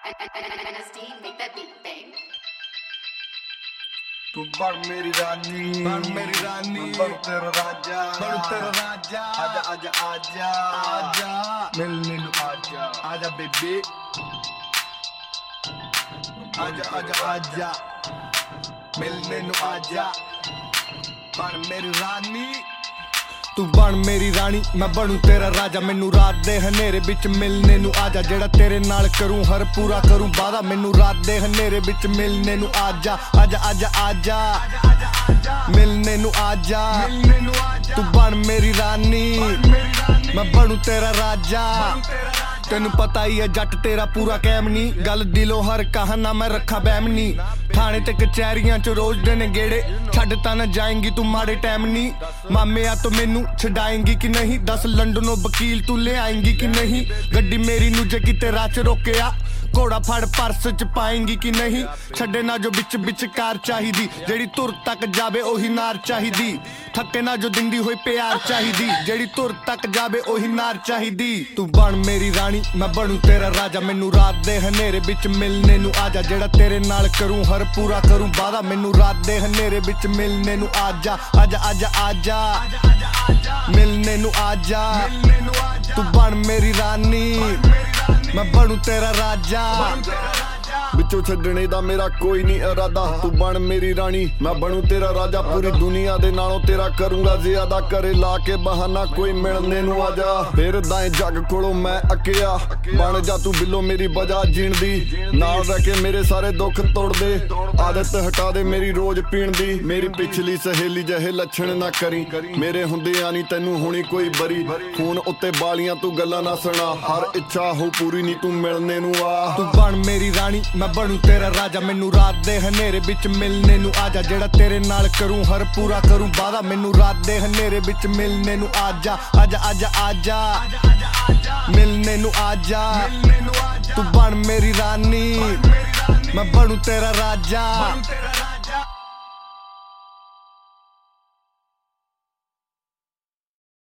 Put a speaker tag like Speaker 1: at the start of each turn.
Speaker 1: NSD, make that beat bang.
Speaker 2: तू बन मेरी रानी, बन मेरी रानी, बन तेरा राजा, बन तेरा राजा। आजा आजा आजा आजा मिलने नू आजा, आजा बेबी, आजा आजा आजा मिलने नू आजा, बन मेरी रानी। तू बन मेरी रानी मैं बनू तेरा राजा, मैनू रात दे हनेरे बिच मिलने नू आजा, जेड़ा तेरे नाल करूं हर पूरा करूं वादा, मैनू रात दे हनेरे बिच मिलने नू आजा, आजा आजा आजा मिलने नू आजा। तू बन मेरी रानी मैं बनू तेरा राजा, तेनू पता ही है जट तेरा पूरा कैम नी, गल दिलों हर कहना मैं रखा बैम नी, थाने ते कचहरियां च रोज देने गेड़े, छड्ड ता न जाएंगी तू माड़े टाइम नी, मामे आ तो मैनू छड़ाएंगी कि नहीं, दस लंडनों वकील तू ले आएंगी कि नहीं, गड्डी मेरी नू जे किते राह च रोकेया घोड़ा फड़ पर्स च पाएंगी कि नहीं, छड्डे ना जो बिच बिच कार चाहिदी, जेड़ी तुर तक जावे ओही नार चाहिदी, थके ना जो दिंदी होई प्यार चाहिदी, जेड़ी तुर तक जावे ओही नार चाहिदी। तू बन मेरी रानी मैं बनू तेरा राजा, मैनू रात दे हनेरे बिच मिलने नू आजा, जेड़ा तेरे नाल करूं हर पूरा करूं वादा, मैनू रात दे हनेरे बिच मिलने नू आजा, आजा आजा आजा मिलने नू आजा। तू बन मेरी रानी मैं बनू तेरा राजा, बिचों छड्डने दा मेरा कोई नहीं इरादा, तू बन मेरी रानी मैं बनू तेरा राजा, पूरी दुनिया दे नालों तेरा करूंगा ज्यादा, करे ला के बहाना कोई मिलने नू आजा, फिर दाएं जग कोलों मैं अकेया, बन जा तू बिलो मेरी वजह जीण दी, नाल रह के मेरे सारे दुख तोड़ दे, आदत हटा दे मेरी रोज पीण दी, मेरी पिछली सहेली जहे लक्षण ना करी, मेरे हुंदे आनी तैनू होनी कोई बरी, फोन उत्ते बालियां तू गल्लां ना सुना, हर इच्छा हो पूरी नहीं तू मिलने नू आ। तू बन मेरी रानी मैं बनू तेरा राजा, मैनू रात दे हनेरे बिच मिलने नू आजा, जेड़ा तेरे नाल करूं हर पूरा करूं वादा, मैनू रात दे हनेरे बिच मिलने नू आजा, आजा आजा आजा मिलने नू आजा। तू बन मेरी रानी मैं बनू तेरा राजा।